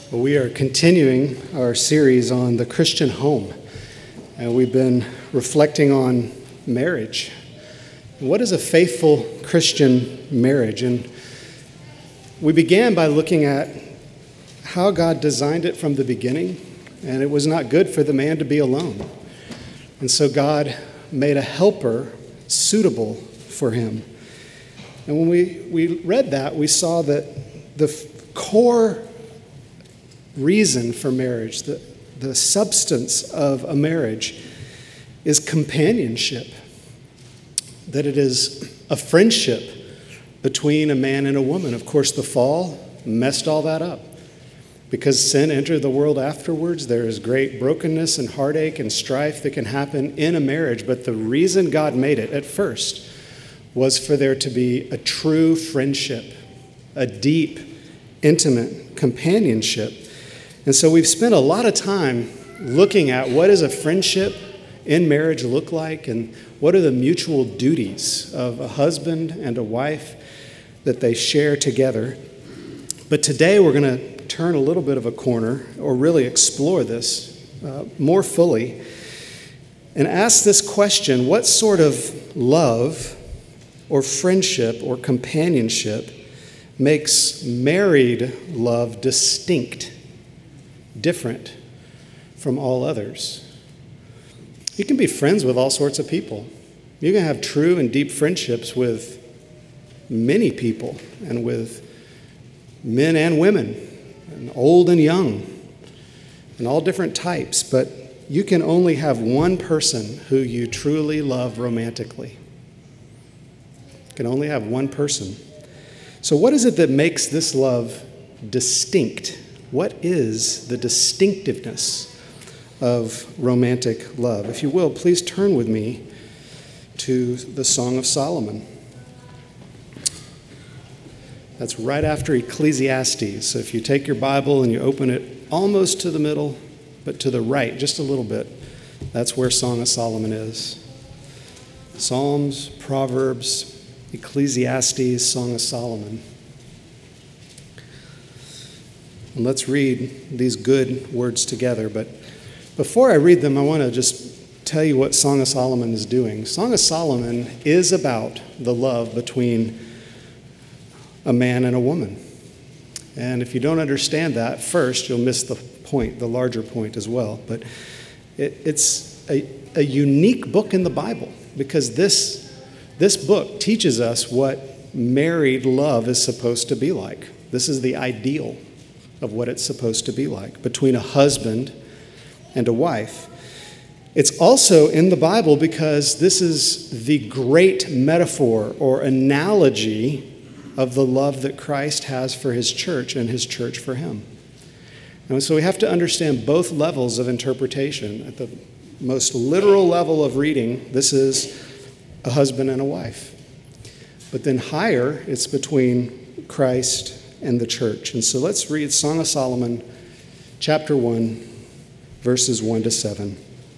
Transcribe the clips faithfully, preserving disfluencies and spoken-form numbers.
Well, we are continuing our series on the Christian home, and we've been reflecting on marriage. What is a faithful Christian marriage? And we began by looking at how God designed it from the beginning, and it was not good for the man to be alone. And so God made a helper suitable for him. And when we, we read that, we saw that the f- core reason for marriage, the, the substance of a marriage, is companionship. That it is a friendship between a man and a woman. Of course, the fall messed all that up. Because sin entered the world afterwards, there is great brokenness and heartache and strife that can happen in a marriage. But the reason God made it at first was for there to be a true friendship, a deep, intimate companionship. And so we've spent a lot of time looking at what does a friendship in marriage look like, and what are the mutual duties of a husband and a wife that they share together. But today we're going to turn a little bit of a corner, or really explore this uh, more fully, and ask this question: what sort of love or friendship or companionship makes married love distinct, different from all others? You can be friends with all sorts of people. You can have true and deep friendships with many people, and with men and women, and old and young, and all different types. But you can only have one person who you truly love romantically. You can only have one person. So what is it that makes this love distinct? What is the distinctiveness of romantic love? If you will, please turn with me to the Song of Solomon. That's right after Ecclesiastes. So if you take your Bible and you open it almost to the middle, but to the right, just a little bit, that's where Song of Solomon is. Psalms, Proverbs, Ecclesiastes, Song of Solomon. And let's read these good words together. But before I read them, I want to just tell you what Song of Solomon is doing. Song of Solomon is about the love between a man and a woman. And if you don't understand that, first, you'll miss the point, the larger point as well. But it, it's a, a unique book in the Bible, because this, this book teaches us what married love is supposed to be like. This is the ideal of what it's supposed to be like between a husband and a wife. It's also in the Bible because this is the great metaphor or analogy of the love that Christ has for his church and his church for him. And so we have to understand both levels of interpretation. At the most literal level of reading, this is a husband and a wife. But then higher, it's between Christ and the church. And so let's read Song of Solomon, chapter one, verses one to seven.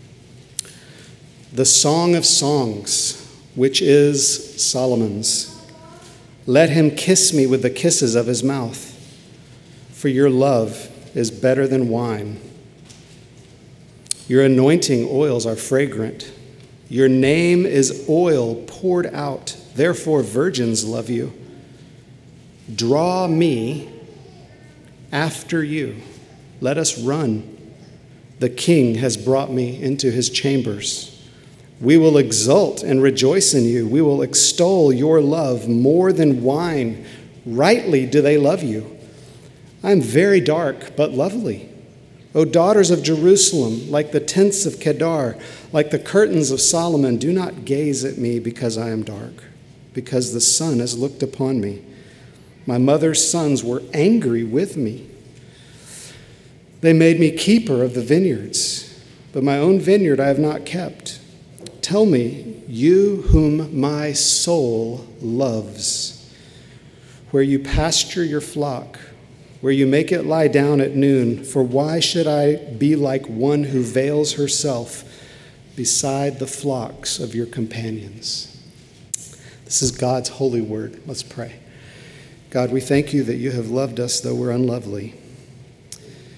The Song of Songs, which is Solomon's. Let him kiss me with the kisses of his mouth, for your love is better than wine. Your anointing oils are fragrant. Your name is oil poured out. Therefore virgins love you. Draw me after you. Let us run. The king has brought me into his chambers. We will exult and rejoice in you. We will extol your love more than wine. Rightly do they love you. I am very dark, but lovely. O daughters of Jerusalem, like the tents of Kedar, like the curtains of Solomon, do not gaze at me because I am dark, because the sun has looked upon me. My mother's sons were angry with me. They made me keeper of the vineyards, but my own vineyard I have not kept. Tell me, you whom my soul loves, where you pasture your flock, where you make it lie down at noon, for why should I be like one who veils herself beside the flocks of your companions? This is God's holy word. Let's pray. God, we thank you that you have loved us though we're unlovely.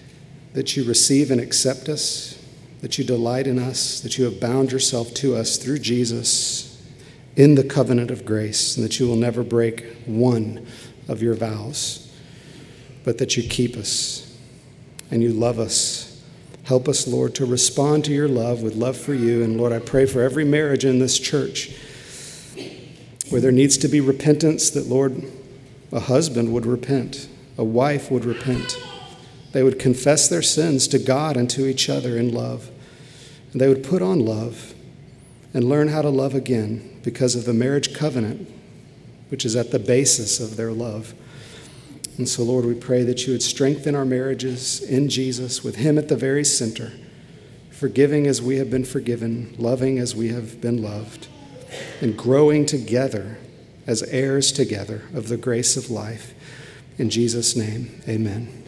that you receive and accept us, that you delight in us, that you have bound yourself to us through Jesus in the covenant of grace, and that you will never break one of your vows, but that you keep us and you love us. Help us, Lord, to respond to your love with love for you. And Lord, I pray for every marriage in this church where there needs to be repentance, that, Lord, a husband would repent, a wife would repent. They would confess their sins to God and to each other in love. And they would put on love and learn how to love again because of the marriage covenant, which is at the basis of their love. And so, Lord, we pray that you would strengthen our marriages in Jesus, with him at the very center, forgiving as we have been forgiven, loving as we have been loved, and growing together as heirs together of the grace of life. In Jesus' name, amen.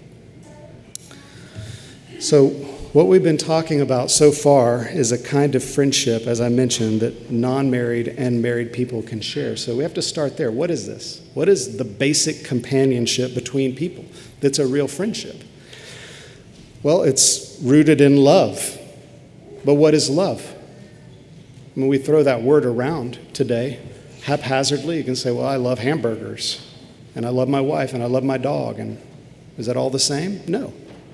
So what we've been talking about so far is a kind of friendship, as I mentioned, that non-married and married people can share. So we have to start there. What is this? What is the basic companionship between people that's a real friendship? Well, it's rooted in love. But what is love? When we throw that word around today, haphazardly, you can say, well, I love hamburgers, and I love my wife, and I love my dog. And is that all the same? No.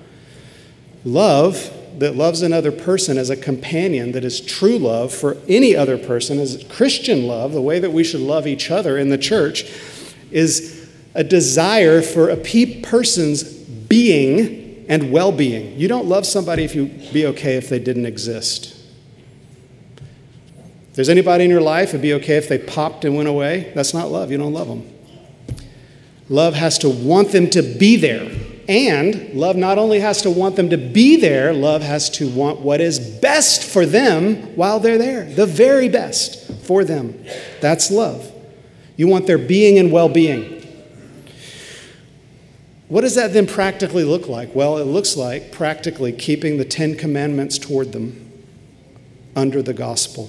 Love that loves another person as a companion, that is true love for any other person, is Christian love, the way that we should love each other in the church, is a desire for a pe- person's being and well-being. You don't love somebody if you'd be okay if they didn't exist. If there's anybody in your life, it'd be okay if they popped and went away. That's not love. You don't love them. Love has to want them to be there. And love not only has to want them to be there, love has to want what is best for them while they're there. The very best for them. That's love. You want their being and well-being. What does that then practically look like? Well, it looks like practically keeping the Ten Commandments toward them under the gospel.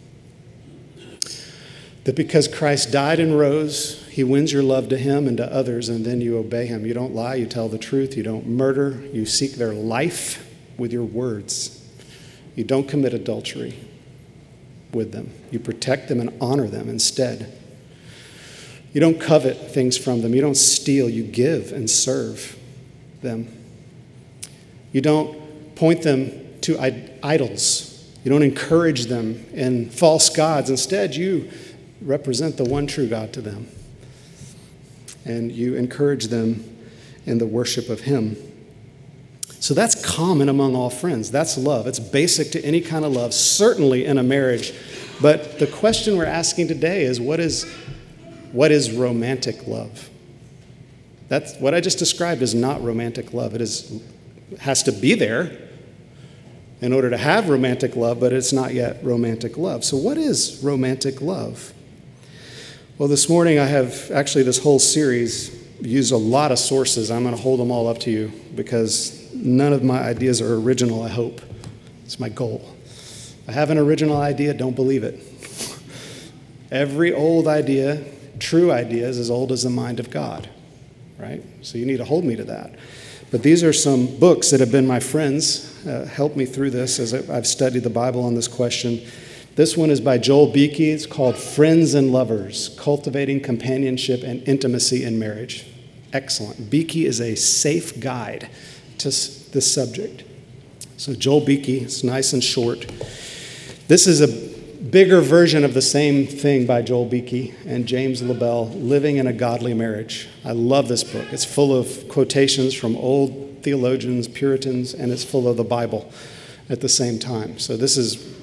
That because Christ died and rose, he wins your love to him and to others, and then you obey him. You don't lie, you tell the truth, you don't murder, you seek their life with your words. You don't commit adultery with them. You protect them and honor them instead. You don't covet things from them. You don't steal, you give and serve them. You don't point them to idols. You don't encourage them in false gods. Instead, you represent the one true God to them. And you encourage them in the worship of him. So that's common among all friends. That's love. It's basic to any kind of love, certainly in a marriage. But the question we're asking today is, what is, what is romantic love? That's what I just described is not romantic love. It is, has to be there in order to have romantic love, but it's not yet romantic love. So what is romantic love? Well, this morning I have, actually this whole series, used a lot of sources. I'm going to hold them all up to you because none of my ideas are original, I hope. It's my goal. If I have an original idea, don't believe it. Every old idea, true idea, is as old as the mind of God, right? So you need to hold me to that. But these are some books that have been my friends, uh, helped me through this as I've studied the Bible on this question. This one is by Joel Beeke. It's called Friends and Lovers, Cultivating Companionship and Intimacy in Marriage. Excellent. Beeke is a safe guide to this subject. So Joel Beeke, it's nice and short. This is a bigger version of the same thing by Joel Beeke and James LaBelle, Living in a Godly Marriage. I love this book. It's full of quotations from old theologians, Puritans, and it's full of the Bible at the same time. So this is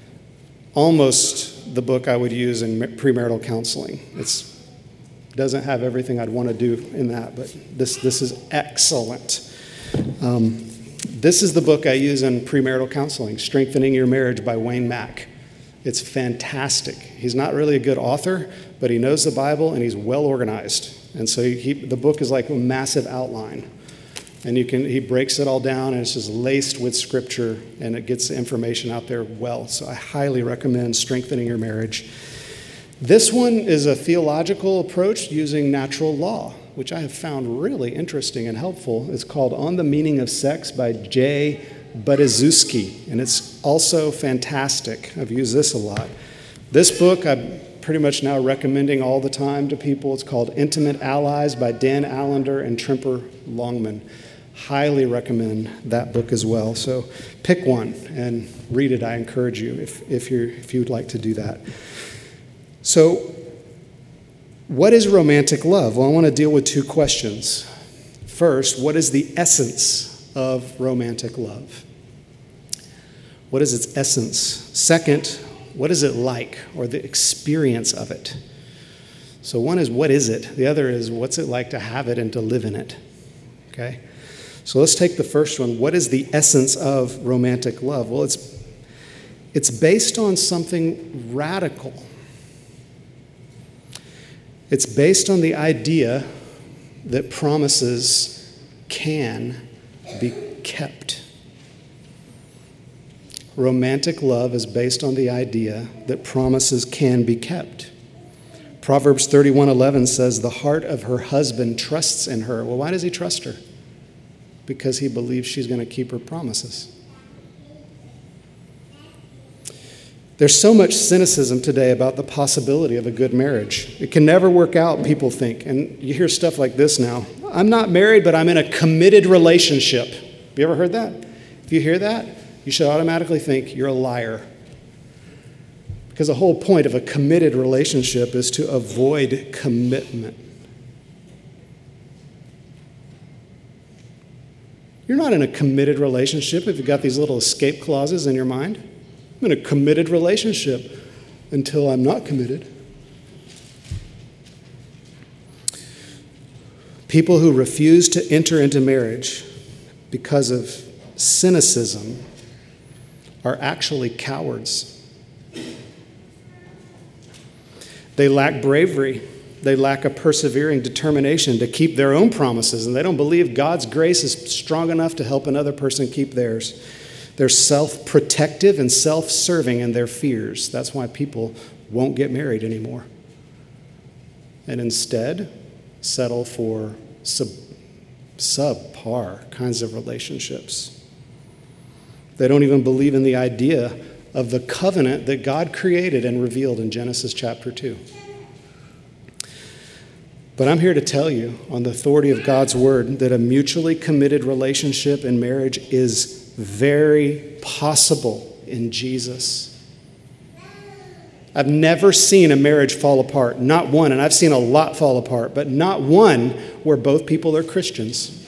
almost the book I would use in premarital counseling. It doesn't have everything I'd want to do in that, but this, this is excellent. Um, this is the book I use in premarital counseling, Strengthening Your Marriage by Wayne Mack. It's fantastic. He's not really a good author, but he knows the Bible and he's well organized. And so he, the book is like a massive outline. And you can he breaks it all down, and it's just laced with scripture, and it gets the information out there well. So I highly recommend Strengthening Your Marriage. This one is a theological approach using natural law, which I have found really interesting and helpful. It's called On the Meaning of Sex by Jay Budziszewski, and it's also fantastic. I've used this a lot. This book I'm pretty much now recommending all the time to people. It's called Intimate Allies by Dan Allender and Tremper Longman. Highly recommend that book as well. So pick one and read it. I encourage you if, if, you're, if you'd like to do that. So what is romantic love? Well, I want to deal with two questions. First, what is the essence of romantic love? What is its essence? Second, what is it like, or the experience of it? So one is, what is it? The other is, what's it like to have it and to live in it? Okay? So let's take the first one. What is the essence of romantic love? Well, it's, it's based on something radical. It's based on the idea that promises can be kept. Romantic love is based on the idea that promises can be kept. Proverbs thirty-one eleven says, the heart of her husband trusts in her. Well, why does he trust her? Because he believes she's going to keep her promises. There's so much cynicism today about the possibility of a good marriage. It can never work out, people think. And you hear stuff like this now. I'm not married, but I'm in a committed relationship. Have you ever heard that? If you hear that, you should automatically think you're a liar. Because the whole point of a committed relationship is to avoid commitment. You're not in a committed relationship if you've got these little escape clauses in your mind. I'm in a committed relationship until I'm not committed. People who refuse to enter into marriage because of cynicism are actually cowards. They lack bravery. They lack a persevering determination to keep their own promises, and they don't believe God's grace is strong enough to help another person keep theirs. They're self-protective and self-serving in their fears. That's why people won't get married anymore. And instead, settle for sub, subpar kinds of relationships. They don't even believe in the idea of the covenant that God created and revealed in Genesis chapter two. But I'm here to tell you, on the authority of God's word, that a mutually committed relationship in marriage is very possible in Jesus. I've never seen a marriage fall apart, not one, and I've seen a lot fall apart, but not one where both people are Christians.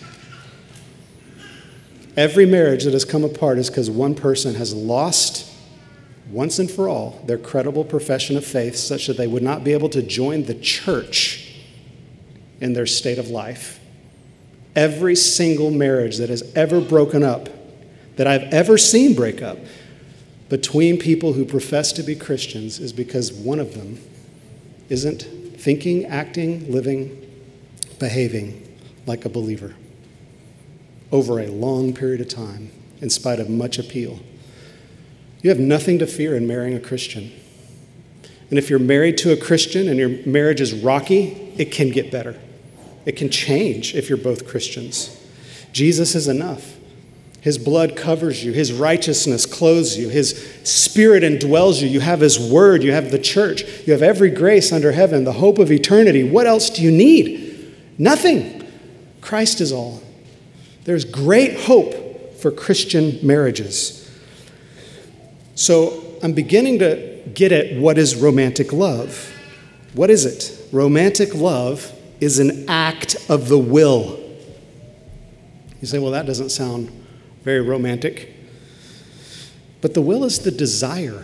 Every marriage that has come apart is because one person has lost, once and for all, their credible profession of faith such that they would not be able to join the church in their state of life. Every single marriage that has ever broken up, that I've ever seen break up between people who profess to be Christians, is because one of them isn't thinking, acting, living, behaving like a believer over a long period of time, in spite of much appeal. You have nothing to fear in marrying a Christian. And if you're married to a Christian and your marriage is rocky, it can get better. It can change if you're both Christians. Jesus is enough. His blood covers you. His righteousness clothes you. His spirit indwells you. You have his word. You have the church. You have every grace under heaven, the hope of eternity. What else do you need? Nothing. Christ is all. There's great hope for Christian marriages. So I'm beginning to get at what is romantic love. What is it? Romantic love is an act of the will. You say, well, that doesn't sound very romantic. But the will is the desire.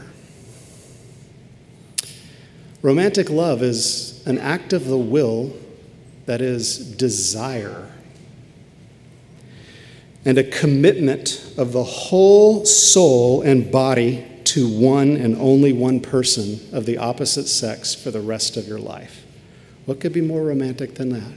Romantic love is an act of the will that is desire, and a commitment of the whole soul and body to one and only one person of the opposite sex for the rest of your life. What could be more romantic than that?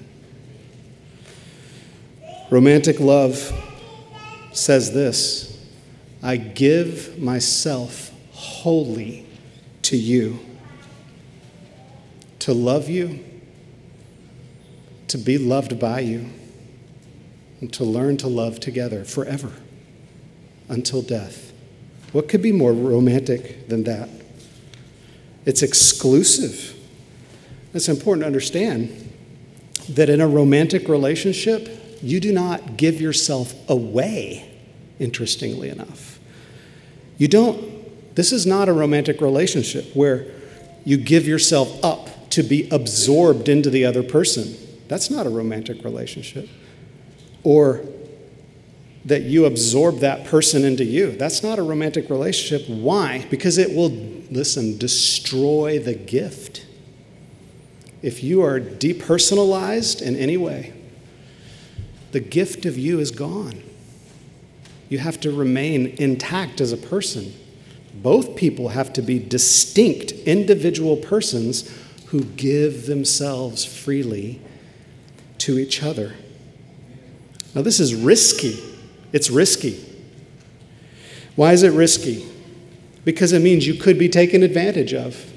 Romantic love says this: I give myself wholly to you, to love you, to be loved by you and to learn to love together forever until death. What could be more romantic than that? It's exclusive. It's important to understand that in a romantic relationship, you do not give yourself away, interestingly enough. You don't, this is not a romantic relationship where you give yourself up to be absorbed into the other person. That's not a romantic relationship. Or that you absorb that person into you. That's not a romantic relationship. Why? Because it will, listen, destroy the gift. If you are depersonalized in any way, the gift of you is gone. You have to remain intact as a person. Both people have to be distinct, individual persons who give themselves freely to each other. Now, this is risky. It's risky. Why is it risky? Because it means you could be taken advantage of.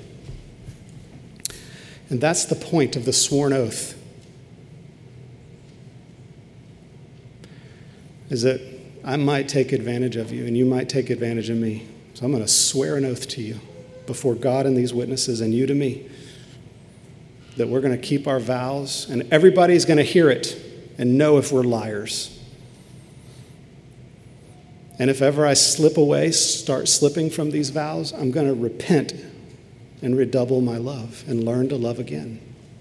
And that's the point of the sworn oath. Is that I might take advantage of you and you might take advantage of me. So I'm going to swear an oath to you before God and these witnesses and you to me that we're going to keep our vows and everybody's going to hear it and know if we're liars. And if ever I slip away, start slipping from these vows, I'm going to repent and redouble my love and learn to love again.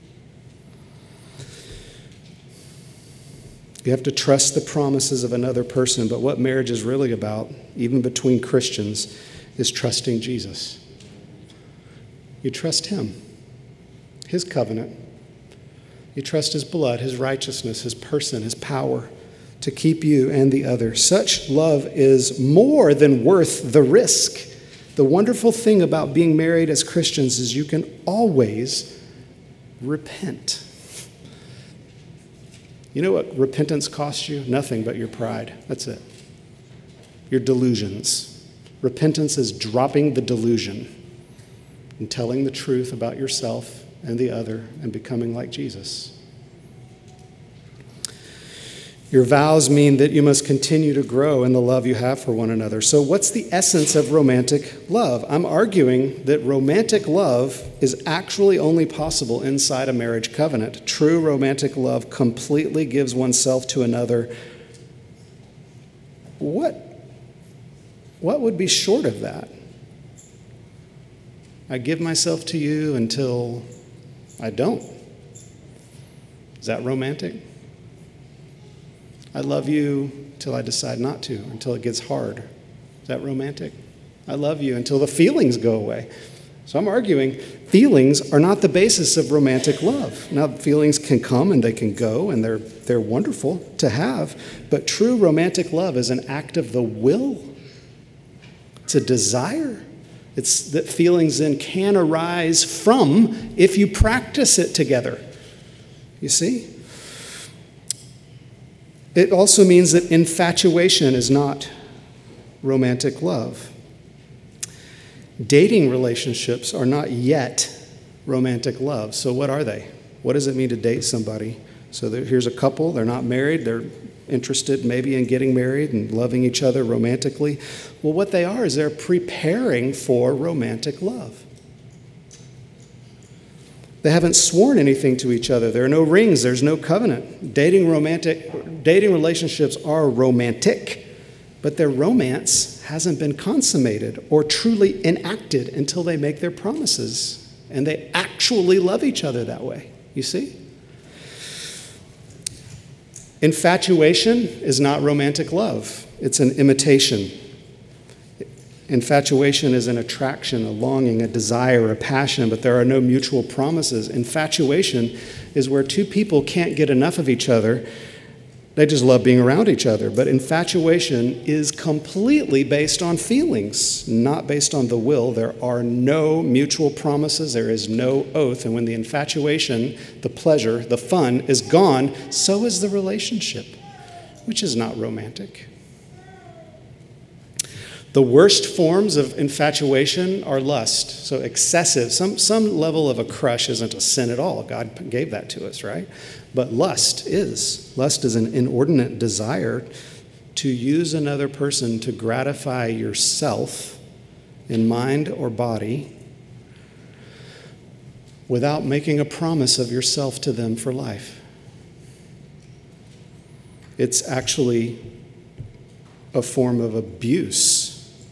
You have to trust the promises of another person, but what marriage is really about, even between Christians, is trusting Jesus. You trust him, his covenant. You trust his blood, his righteousness, his person, his power to keep you and the other. Such love is more than worth the risk. The wonderful thing about being married as Christians is you can always repent. You know what repentance costs you? Nothing but your pride. That's it. Your delusions. Repentance is dropping the delusion and telling the truth about yourself and the other and becoming like Jesus. Your vows mean that you must continue to grow in the love you have for one another. So what's the essence of romantic love? I'm arguing that romantic love is actually only possible inside a marriage covenant. True romantic love completely gives oneself to another. What, what would be short of that? I give myself to you until I don't. Is that romantic? I love you until I decide not to, until it gets hard. Is that romantic? I love you until the feelings go away. So I'm arguing feelings are not the basis of romantic love. Now, feelings can come and they can go, and they're, they're wonderful to have, but true romantic love is an act of the will. It's a desire. It's that feelings then can arise from if you practice it together. You see? It also means that infatuation is not romantic love. Dating relationships are not yet romantic love. So what are they? What does it mean to date somebody? So there, here's a couple. They're not married. They're interested maybe in getting married and loving each other romantically. Well, what they are is they're preparing for romantic love. They haven't sworn anything to each other. There are no rings. There's no covenant. Dating romantic, dating relationships are romantic, but their romance hasn't been consummated or truly enacted until they make their promises and they actually love each other that way. You see? Infatuation is not romantic love. It's an imitation. Infatuation is an attraction, a longing, a desire, a passion, but there are no mutual promises. Infatuation is where two people can't get enough of each other. They just love being around each other. But infatuation is completely based on feelings, not based on the will. There are no mutual promises. There is no oath. And when the infatuation, the pleasure, the fun is gone, so is the relationship, which is not romantic. The worst forms of infatuation are lust. So excessive, some, some level of a crush isn't a sin at all. God gave that to us, right? But lust is. Lust is an inordinate desire to use another person to gratify yourself in mind or body without making a promise of yourself to them for life. It's actually a form of abuse.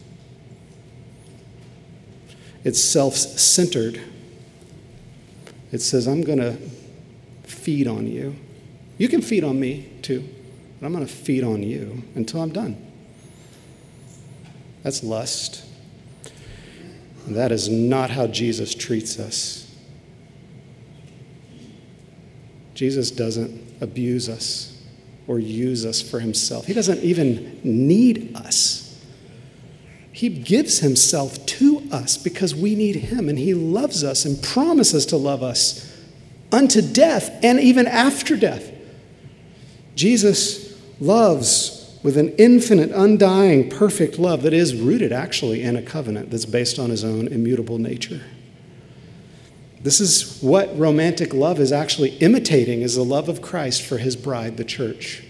It's self-centered. It says, I'm going to feed on you. You can feed on me too, but I'm going to feed on you until I'm done. That's lust. That is not how Jesus treats us. Jesus doesn't abuse us or use us for himself. He doesn't even need us. He gives himself to us because we need him, and he loves us and promises to love us unto death and even after death. Jesus loves with an infinite, undying, perfect love that is rooted actually in a covenant that's based on his own immutable nature. This is what romantic love is actually imitating, is the love of Christ for his bride, the church.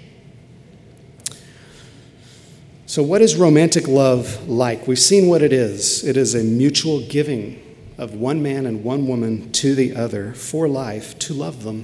So what is romantic love like? We've seen what it is. It is a mutual giving of one man and one woman to the other for life, to love them.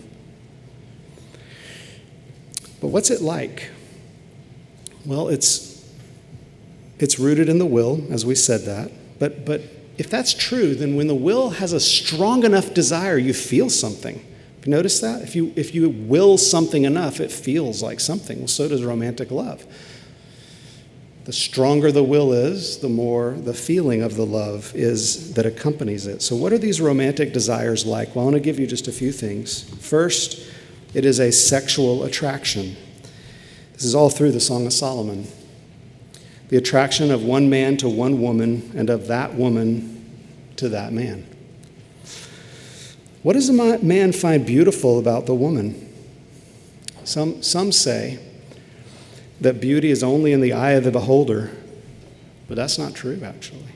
But what's it like? Well, it's it's rooted in the will, as we said that. But but if that's true, then when the will has a strong enough desire, you feel something. Have you noticed that? If you if you will something enough, it feels like something. Well, so does romantic love. The stronger the will is, the more the feeling of the love is that accompanies it. So what are these romantic desires like? Well, I want to give you just a few things. First, it is a sexual attraction. This is all through the Song of Solomon. The attraction of one man to one woman, and of that woman to that man. What does a man find beautiful about the woman? Some, some say that beauty is only in the eye of the beholder, but that's not true, actually.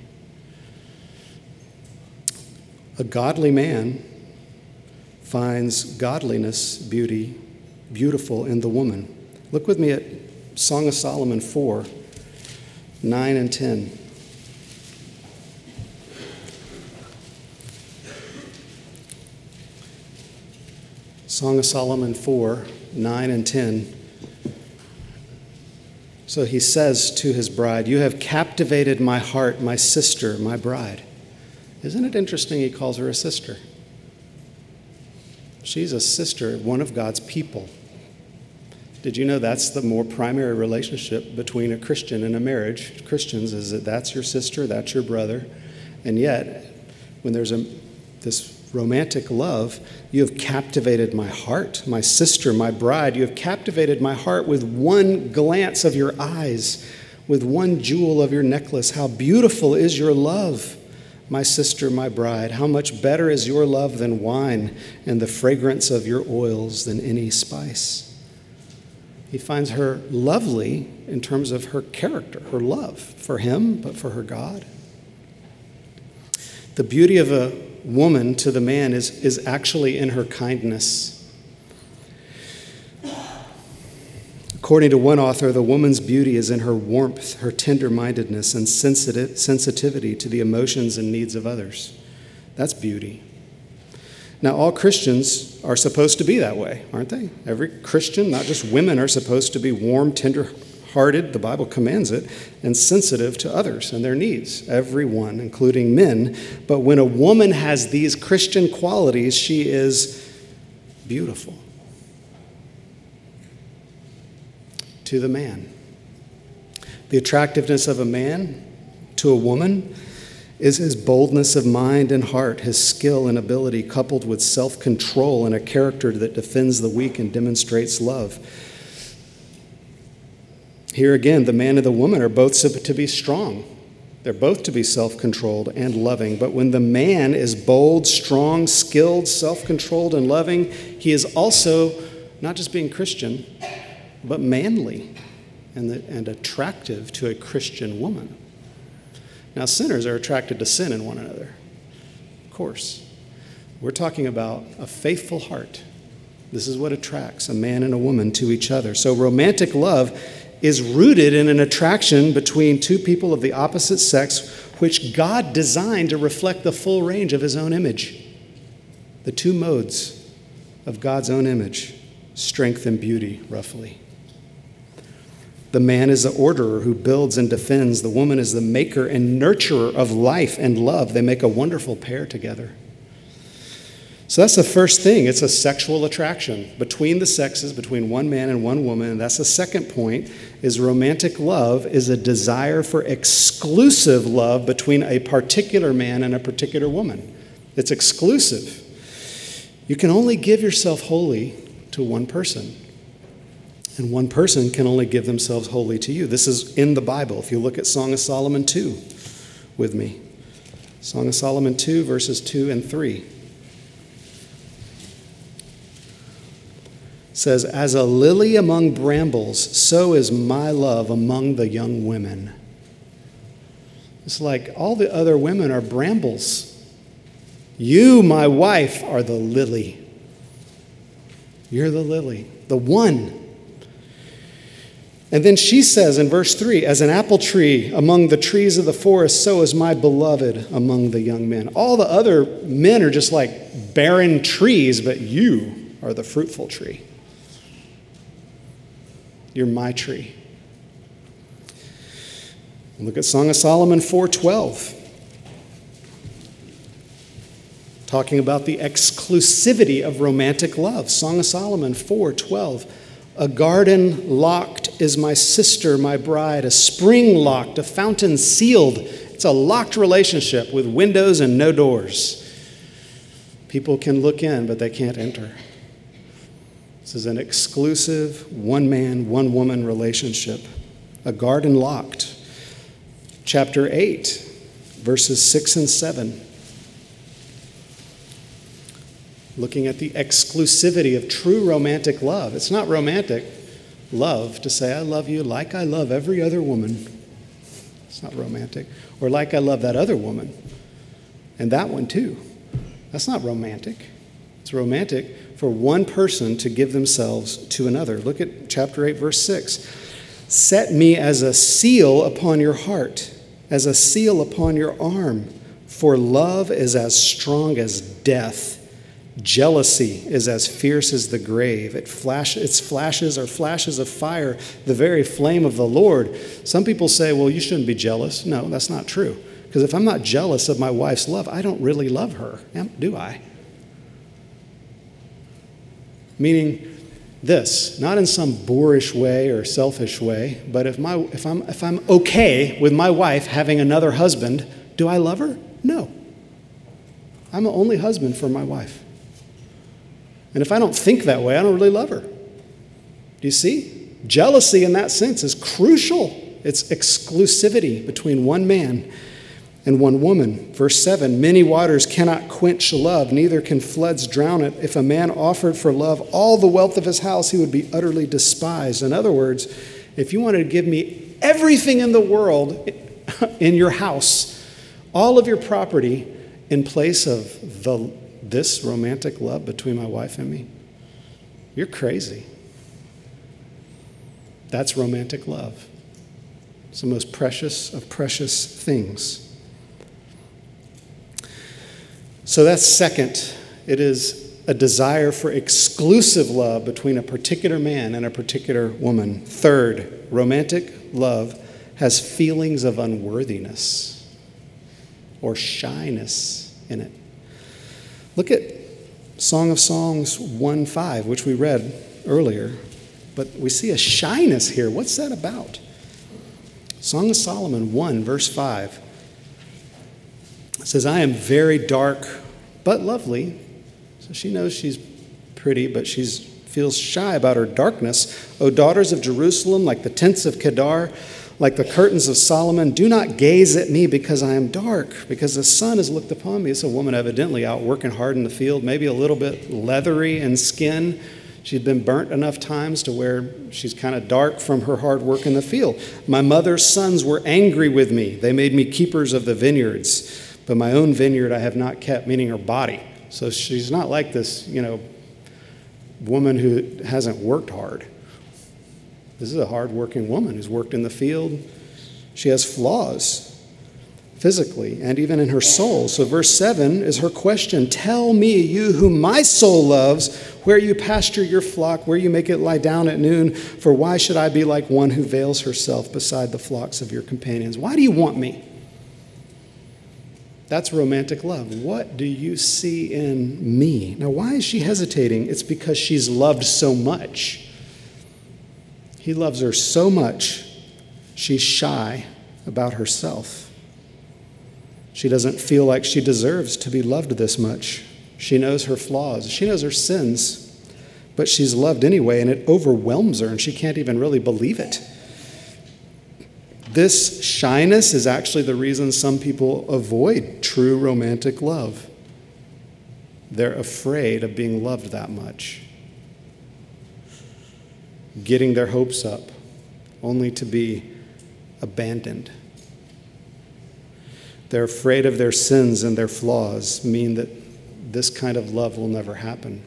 A godly man finds godliness, beauty, beautiful in the woman. Look with me at Song of Solomon four, nine and ten. Song of Solomon four, nine and ten. So he says to his bride, "You have captivated my heart, my sister, my bride." Isn't it interesting he calls her a sister? She's a sister, one of God's people. Did you know that's the more primary relationship between a Christian and a marriage? Christians is that that's your sister, that's your brother. And yet, when there's a this romantic love, you have captivated my heart, my sister, my bride. You have captivated my heart with one glance of your eyes, with one jewel of your necklace. How beautiful is your love, my sister, my bride. How much better is your love than wine, and the fragrance of your oils than any spice. He finds her lovely in terms of her character, her love for him, but for her God. The beauty of a woman to the man is, is actually in her kindness. According to one author, the woman's beauty is in her warmth, her tender-mindedness, and sensitive, sensitivity to the emotions and needs of others. That's beauty. Now, all Christians are supposed to be that way, aren't they? Every Christian, not just women, are supposed to be warm, tender-hearted, the Bible commands it, and sensitive to others and their needs, everyone, including men. But when a woman has these Christian qualities, she is beautiful to the man. The attractiveness of a man to a woman is his boldness of mind and heart, his skill and ability, coupled with self-control and a character that defends the weak and demonstrates love. Here again, the man and the woman are both to be strong. They're both to be self-controlled and loving. But when the man is bold, strong, skilled, self-controlled, and loving, he is also not just being Christian, but manly and, the, and attractive to a Christian woman. Now, sinners are attracted to sin in one another, of course. We're talking about a faithful heart. This is what attracts a man and a woman to each other. So romantic love is rooted in an attraction between two people of the opposite sex, which God designed to reflect the full range of his own image. The two modes of God's own image, strength and beauty, roughly. The man is the orderer who builds and defends. The woman is the maker and nurturer of life and love. They make a wonderful pair together. So that's the first thing. It's a sexual attraction between the sexes, between one man and one woman. And that's the second point, is romantic love is a desire for exclusive love between a particular man and a particular woman. It's exclusive. You can only give yourself wholly to one person. And one person can only give themselves wholly to you. This is in the Bible. If you look at Song of Solomon two with me. Song of Solomon two, verses two and three. Says, as a lily among brambles, so is my love among the young women. It's like all the other women are brambles. You, my wife, are the lily. You're the lily, the one. And then she says in verse three, as an apple tree among the trees of the forest, so is my beloved among the young men. All the other men are just like barren trees, but you are the fruitful tree. You're my tree. Look at Song of Solomon four twelve. Talking about the exclusivity of romantic love. Song of Solomon four twelve. A garden locked is my sister, my bride. A spring locked, a fountain sealed. It's a locked relationship with windows and no doors. People can look in, but they can't enter. This is an exclusive one-man, one-woman relationship. A garden locked. Chapter eight, verses six and seven. Looking at the exclusivity of true romantic love. It's not romantic love to say, I love you like I love every other woman. It's not romantic. Or like I love that other woman. And that one too. That's not romantic. It's romantic for one person to give themselves to another. Look at chapter eight, verse six. Set me as a seal upon your heart, as a seal upon your arm, for love is as strong as death. Jealousy is as fierce as the grave. It flash, its flashes are flashes of fire, the very flame of the Lord. Some people say, well, you shouldn't be jealous. No, that's not true. Because if I'm not jealous of my wife's love, I don't really love her, do I? Meaning this, not in some boorish way or selfish way, but if my if I'm if I'm okay with my wife having another husband, do I love her? No. I'm the only husband for my wife. And if I don't think that way, I don't really love her. Do you see? Jealousy in that sense is crucial. It's exclusivity between one man and one woman. Verse seven, many waters cannot quench love, neither can floods drown it. If a man offered for love all the wealth of his house, he would be utterly despised. In other words, if you wanted to give me everything in the world in your house, all of your property in place of the this romantic love between my wife and me, you're crazy. That's romantic love. It's the most precious of precious things. So that's second. It is a desire for exclusive love between a particular man and a particular woman. Third, romantic love has feelings of unworthiness or shyness in it. Look at Song of Songs one five, which we read earlier, but we see a shyness here. What's that about? Song of Solomon one, verse five. It says, I am very dark, but lovely. So she knows she's pretty, but she feels shy about her darkness. O daughters of Jerusalem, like the tents of Kedar, like the curtains of Solomon, do not gaze at me because I am dark, because the sun has looked upon me. It's a woman evidently out working hard in the field, maybe a little bit leathery in skin. She's been burnt enough times to where she's kind of dark from her hard work in the field. My mother's sons were angry with me. They made me keepers of the vineyards, but my own vineyard I have not kept, meaning her body. So she's not like this, you know, woman who hasn't worked hard. This is a hard-working woman who's worked in the field. She has flaws physically and even in her soul. So verse seven is her question. Tell me, you whom my soul loves, where you pasture your flock, where you make it lie down at noon, for why should I be like one who veils herself beside the flocks of your companions? Why do you want me? That's romantic love. What do you see in me? Now, why is she hesitating? It's because she's loved so much. He loves her so much, she's shy about herself. She doesn't feel like she deserves to be loved this much. She knows her flaws. She knows her sins, but she's loved anyway, and it overwhelms her, and she can't even really believe it. This shyness is actually the reason some people avoid true romantic love. They're afraid of being loved that much, getting their hopes up, only to be abandoned. They're afraid of their sins and their flaws, mean that this kind of love will never happen.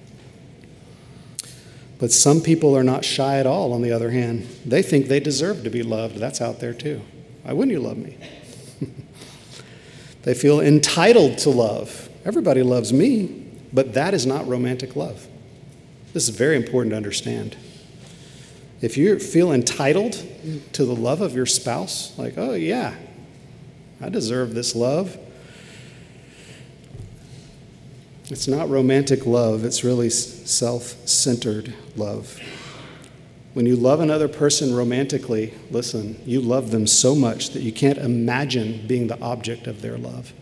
But some people are not shy at all, on the other hand. They think they deserve to be loved. That's out there too. Why wouldn't you love me? They feel entitled to love. Everybody loves me, but that is not romantic love. This is very important to understand. If you feel entitled to the love of your spouse, like, oh yeah, I deserve this love. It's not romantic love. It's really self-centered love. When you love another person romantically, listen, you love them so much that you can't imagine being the object of their love.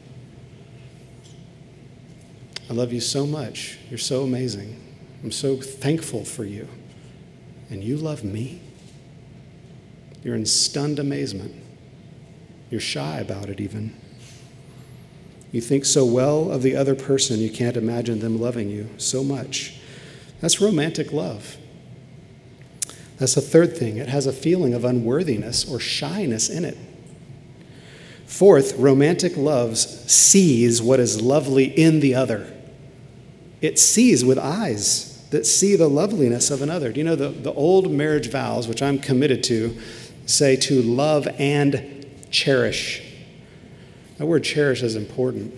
I love you so much. You're so amazing. I'm so thankful for you. And you love me? You're in stunned amazement. You're shy about it even. You think so well of the other person, you can't imagine them loving you so much. That's romantic love. That's the third thing. It has a feeling of unworthiness or shyness in it. Fourth, romantic love sees what is lovely in the other. It sees with eyes that see the loveliness of another. Do you know the, the old marriage vows, which I'm committed to, say to love and cherish. That word cherish is important.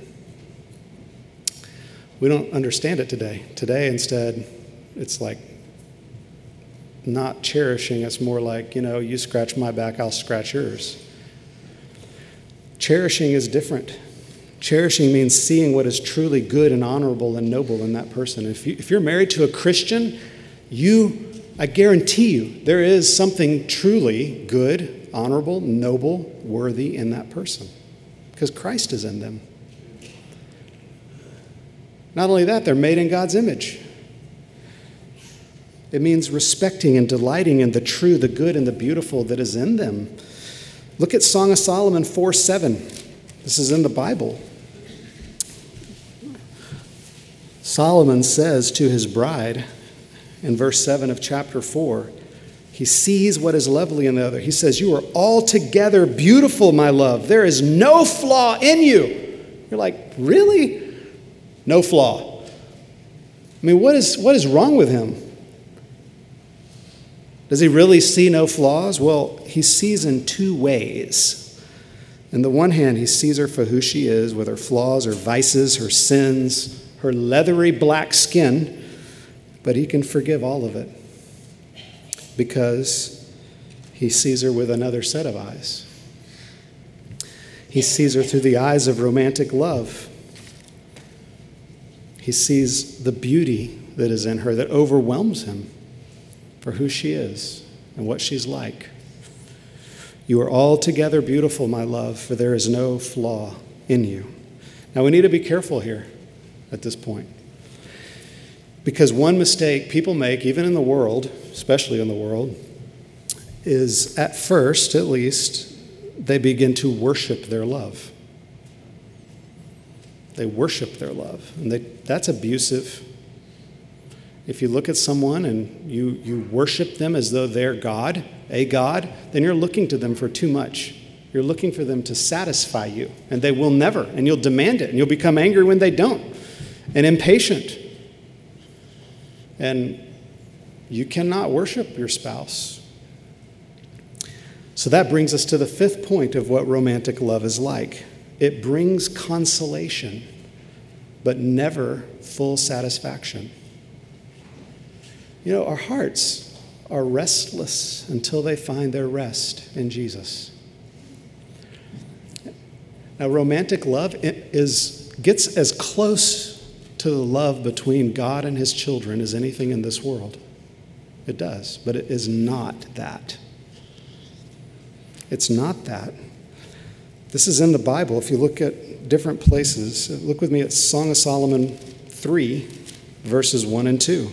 We don't understand it today. Today, instead, it's like not cherishing. It's more like, you know, you scratch my back, I'll scratch yours. Cherishing is different. Cherishing means seeing what is truly good and honorable and noble in that person. If, you, if you're married to a Christian, you, I guarantee you, there is something truly good, honorable, noble, worthy in that person because Christ is in them. Not only that, they're made in God's image. It means respecting and delighting in the true, the good, and the beautiful that is in them. Look at Song of Solomon four seven. This is in the Bible. Solomon says to his bride in verse seven of chapter four, he sees what is lovely in the other. He says, you are altogether beautiful, my love. There is no flaw in you. You're like, really? No flaw. I mean, what is, what is wrong with him? Does he really see no flaws? Well, he sees in two ways. On the one hand, he sees her for who she is, with her flaws, her vices, her sins, her leathery black skin, but he can forgive all of it because he sees her with another set of eyes. He sees her through the eyes of romantic love. He sees the beauty that is in her that overwhelms him for who she is and what she's like. You are altogether beautiful, my love, for there is no flaw in you. Now, we need to be careful here at this point, because one mistake people make, even in the world, especially in the world, is at first, at least, they begin to worship their love. They worship their love, and they, that's abusive. If you look at someone and you, you worship them as though they're God, a God, then you're looking to them for too much. You're looking for them to satisfy you, and they will never, and you'll demand it, and you'll become angry when they don't, and impatient. And you cannot worship your spouse. So that brings us to the fifth point of what romantic love is like. It brings consolation, but never full satisfaction. You know, our hearts are restless until they find their rest in Jesus. Now, romantic love is gets as close to the love between God and his children as anything in this world. It does, but it is not that. It's not that. This is in the Bible. If you look at different places, look with me at Song of Solomon three, verses one and two.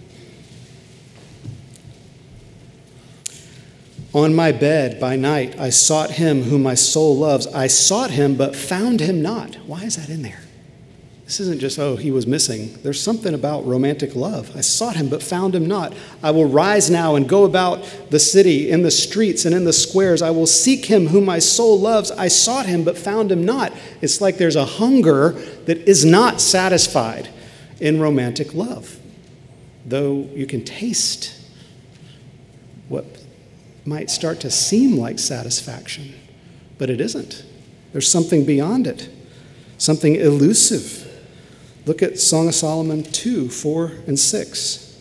On my bed by night, I sought him whom my soul loves. I sought him, but found him not. Why is that in there? This isn't just, oh, he was missing. There's something about romantic love. I sought him, but found him not. I will rise now and go about the city, in the streets and in the squares. I will seek him whom my soul loves. I sought him, but found him not. It's like there's a hunger that is not satisfied in romantic love. Though you can taste what might start to seem like satisfaction, but it isn't. There's something beyond it, something elusive. Look at Song of Solomon two, four and six.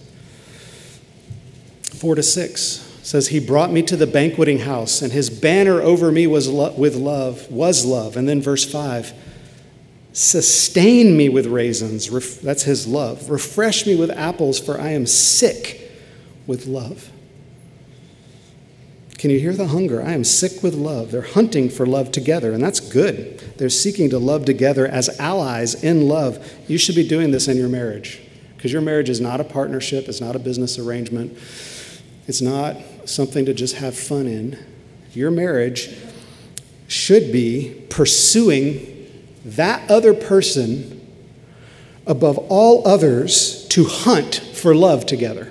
Four to six says, he brought me to the banqueting house, and his banner over me was lo- with love, was love. And then verse five, sustain me with raisins. Ref- that's his love. Refresh me with apples, for I am sick with love. Can you hear the hunger? I am sick with love. They're hunting for love together, and that's good. They're seeking to love together as allies in love. You should be doing this in your marriage, because your marriage is not a partnership. It's not a business arrangement. It's not something to just have fun in. Your marriage should be pursuing that other person above all others to hunt for love together.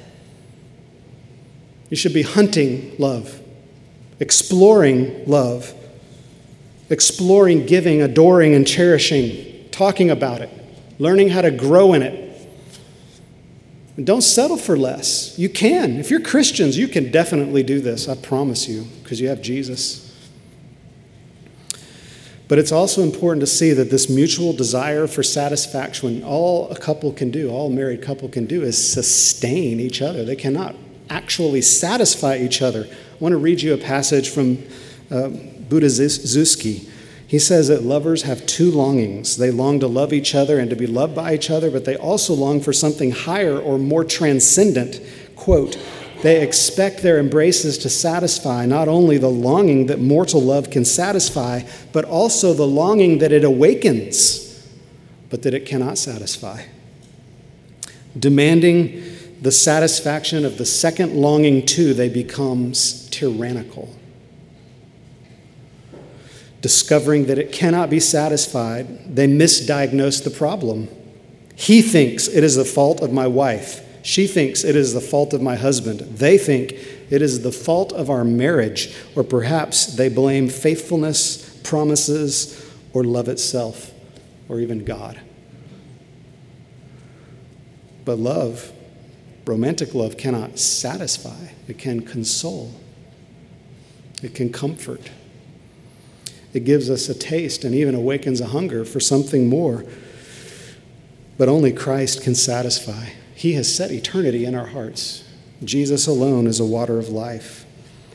You should be hunting love, exploring love, exploring giving, adoring, and cherishing, talking about it, learning how to grow in it. And don't settle for less. You can. If you're Christians, you can definitely do this, I promise you, because you have Jesus. But it's also important to see that this mutual desire for satisfaction, all a couple can do, all a married couple can do, is sustain each other. They cannot actually satisfy each other. I want to read you a passage from uh, Buddha-Zuski. He says that lovers have two longings. They long to love each other and to be loved by each other, but they also long for something higher or more transcendent. Quote, they expect their embraces to satisfy not only the longing that mortal love can satisfy, but also the longing that it awakens, but that it cannot satisfy. Demanding the satisfaction of the second longing too, they become tyrannical. Discovering that it cannot be satisfied, they misdiagnose the problem. He thinks it is the fault of my wife. She thinks it is the fault of my husband. They think it is the fault of our marriage, or perhaps they blame faithfulness, promises, or love itself, or even God. But love, romantic love, cannot satisfy. It can console. It can comfort. It gives us a taste and even awakens a hunger for something more. But only Christ can satisfy. He has set eternity in our hearts. Jesus alone is a water of life.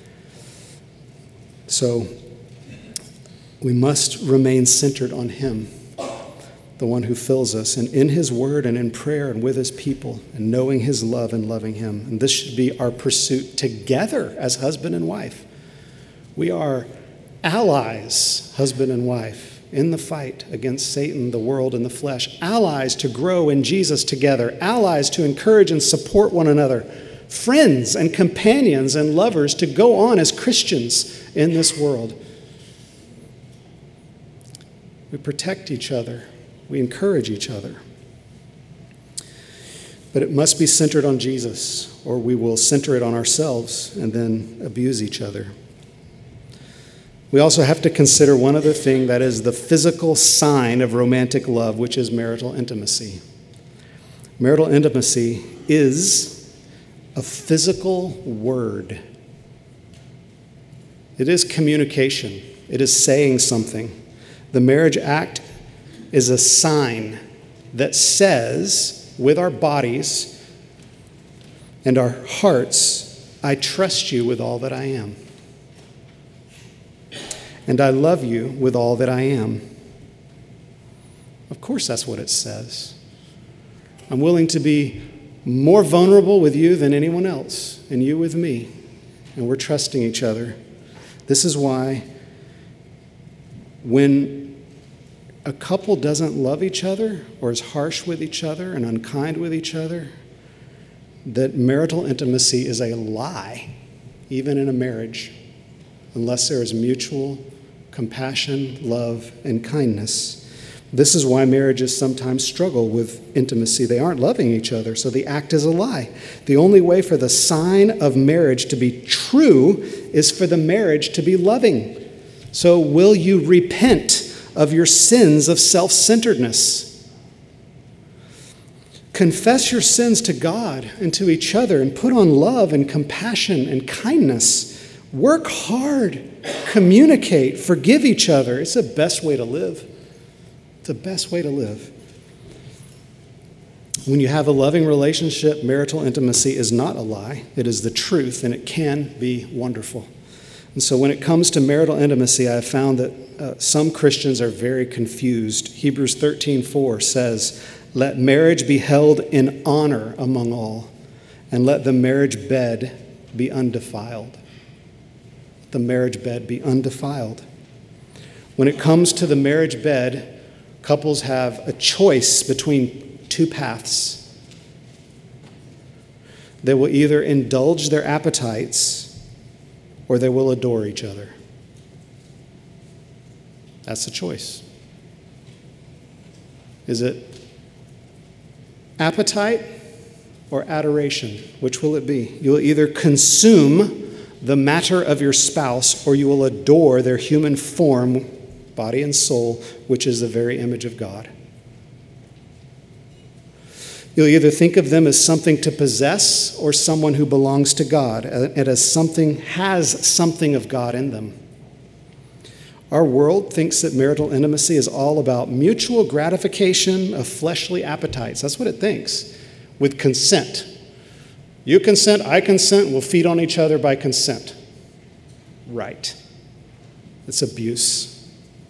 So we must remain centered on him, the one who fills us, and in his word and in prayer and with his people, and knowing his love and loving him. And this should be our pursuit together as husband and wife. We are allies, husband and wife, in the fight against Satan, the world, and the flesh. Allies to grow in Jesus together. Allies to encourage and support one another. Friends and companions and lovers to go on as Christians in this world. We protect each other. We encourage each other. But it must be centered on Jesus, or we will center it on ourselves and then abuse each other. We also have to consider one other thing that is the physical sign of romantic love, which is marital intimacy. Marital intimacy is a physical word. It is communication. It is saying something. The marriage act is a sign that says, with our bodies and our hearts, I trust you with all that I am. And I love you with all that I am. Of course, that's what it says. I'm willing to be more vulnerable with you than anyone else, and you with me. And we're trusting each other. This is why when a couple doesn't love each other or is harsh with each other and unkind with each other, that marital intimacy is a lie, even in a marriage, unless there is mutual compassion, love, and kindness. This is why marriages sometimes struggle with intimacy. They aren't loving each other, so the act is a lie. The only way for the sign of marriage to be true is for the marriage to be loving. So will you repent of your sins of self-centeredness? Confess your sins to God and to each other and put on love and compassion and kindness. Work hard, communicate, forgive each other. It's the best way to live. It's the best way to live. When you have a loving relationship, marital intimacy is not a lie. It is the truth, and it can be wonderful. And so when it comes to marital intimacy, I have found that uh, some Christians are very confused. Hebrews thirteen four says, "Let marriage be held in honor among all, and let the marriage bed be undefiled." The marriage bed be undefiled. When it comes to the marriage bed, couples have a choice between two paths. They will either indulge their appetites or they will adore each other. That's the choice. Is it appetite or adoration? Which will it be? You will either consume the matter of your spouse, or you will adore their human form, body and soul, which is the very image of God. You'll either think of them as something to possess or someone who belongs to God, and as something has something of God in them. Our world thinks that marital intimacy is all about mutual gratification of fleshly appetites. That's what it thinks, with consent. You consent, I consent, we'll feed on each other by consent. Right. It's abuse.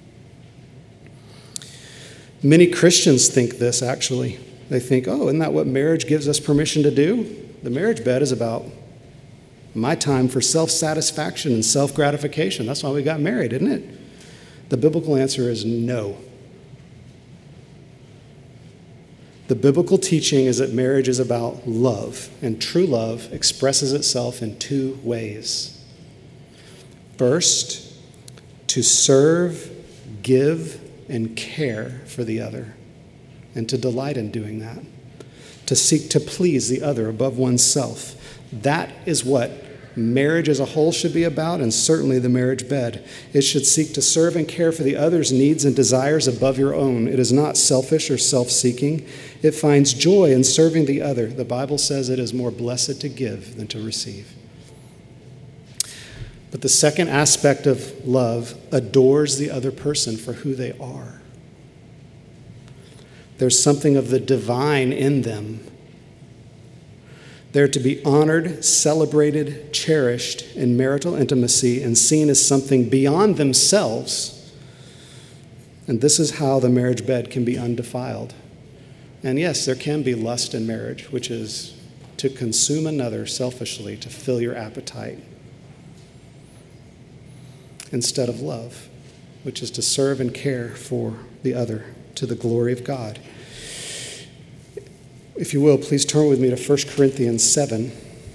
Many Christians think this, actually. They think, oh, isn't that what marriage gives us permission to do? The marriage bed is about my time for self-satisfaction and self-gratification. That's why we got married, isn't it? The biblical answer is no. The biblical teaching is that marriage is about love, and true love expresses itself in two ways. First, to serve, give, and care for the other, and to delight in doing that. To seek to please the other above oneself. That is what marriage as a whole should be about, and certainly the marriage bed. It should seek to serve and care for the other's needs and desires above your own. It is not selfish or self-seeking. It finds joy in serving the other. The Bible says it is more blessed to give than to receive. But the second aspect of love adores the other person for who they are. There's something of the divine in them. They're to be honored, celebrated, cherished in marital intimacy and seen as something beyond themselves. And this is how the marriage bed can be undefiled. And yes, there can be lust in marriage, which is to consume another selfishly, to fill your appetite, instead of love, which is to serve and care for the other to the glory of God. If you will, please turn with me to First Corinthians seven.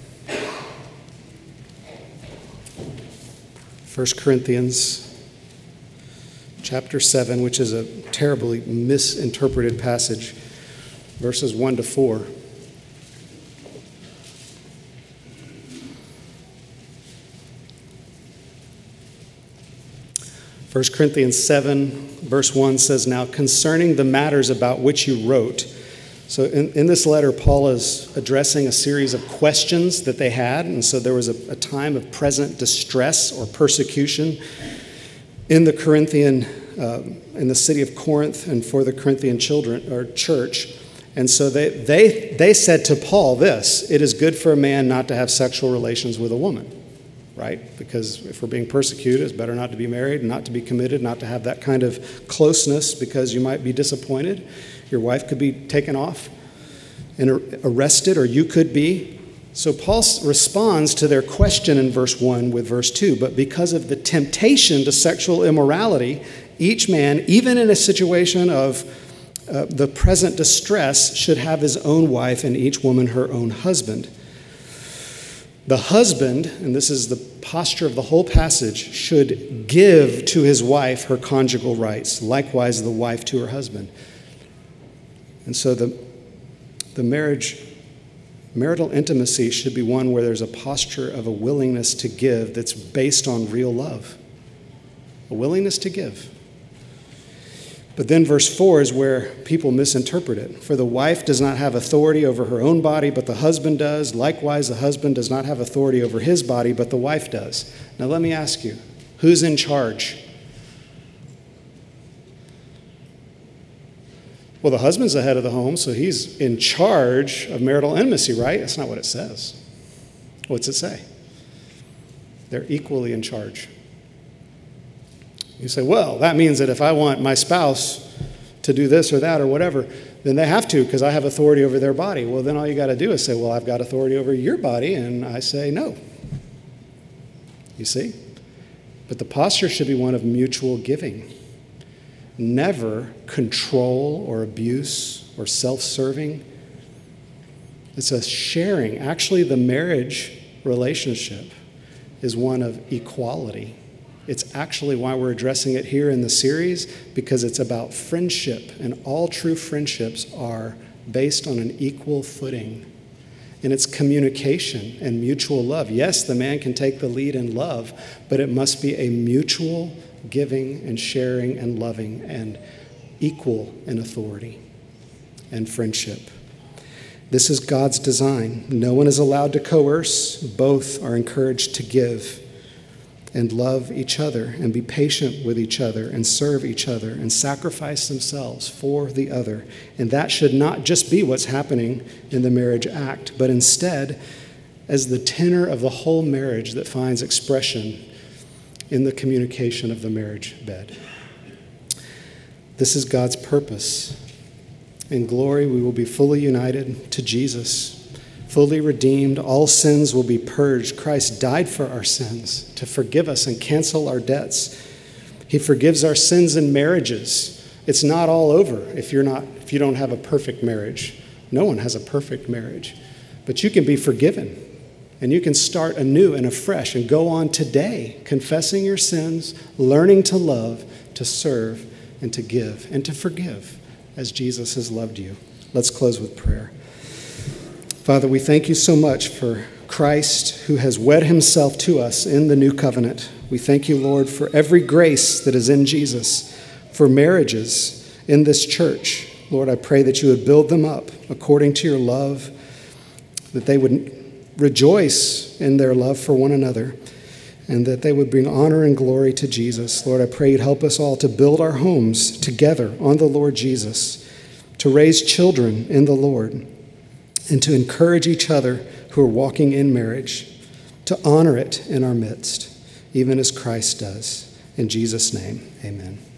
First Corinthians chapter seven, which is a terribly misinterpreted passage, verses one to four. First Corinthians seven, verse one says, "Now concerning the matters about which you wrote." So in, in this letter, Paul is addressing a series of questions that they had. And so there was a, a time of present distress or persecution in the Corinthian, uh, in the city of Corinth and for the Corinthian children or church. And so they, they, they said to Paul this: "It is good for a man not to have sexual relations with a woman." Right? Because if we're being persecuted, it's better not to be married, not to be committed, not to have that kind of closeness, because you might be disappointed. Your wife could be taken off and arrested, or you could be. So Paul responds to their question in verse one with verse two. "But because of the temptation to sexual immorality, each man, even in a situation of uh, the present distress, should have his own wife and each woman her own husband. The husband," and this is the posture of the whole passage, "should give to his wife her conjugal rights, likewise the wife to her husband." And so the, the marriage, marital intimacy should be one where there's a posture of a willingness to give that's based on real love. A willingness to give. But then verse four is where people misinterpret it. "For the wife does not have authority over her own body, but the husband does. Likewise, the husband does not have authority over his body, but the wife does." Now let me ask you, who's in charge? Well, the husband's the head of the home, so he's in charge of marital intimacy, right? That's not what it says. What's it say? They're equally in charge. You say, well, that means that if I want my spouse to do this or that or whatever, then they have to because I have authority over their body. Well, then all you got to do is say, well, I've got authority over your body, and I say no. You see? But the posture should be one of mutual giving. Never control or abuse or self-serving. It's a sharing. Actually, the marriage relationship is one of equality. It's actually why we're addressing it here in the series, because it's about friendship, and all true friendships are based on an equal footing. And it's communication and mutual love. Yes, the man can take the lead in love, but it must be a mutual giving and sharing and loving and equal in authority and friendship. This is God's design. No one is allowed to coerce. Both are encouraged to give and love each other and be patient with each other and serve each other and sacrifice themselves for the other. And that should not just be what's happening in the marriage act, but instead as the tenor of the whole marriage that finds expression in the communication of the marriage bed. This is God's purpose. In glory, we will be fully united to Jesus, fully redeemed. All sins will be purged. Christ died for our sins to forgive us and cancel our debts. He forgives our sins in marriages. It's not all over if you're not, if you don't have a perfect marriage. No one has a perfect marriage. But you can be forgiven, and you can start anew and afresh and go on today, confessing your sins, learning to love, to serve, and to give, and to forgive as Jesus has loved you. Let's close with prayer. Father, we thank you so much for Christ, who has wed himself to us in the new covenant. We thank you, Lord, for every grace that is in Jesus, for marriages in this church. Lord, I pray that you would build them up according to your love, that they would rejoice in their love for one another, and that they would bring honor and glory to Jesus. Lord, I pray you'd help us all to build our homes together on the Lord Jesus, to raise children in the Lord, and to encourage each other who are walking in marriage, to honor it in our midst, even as Christ does. In Jesus' name, amen.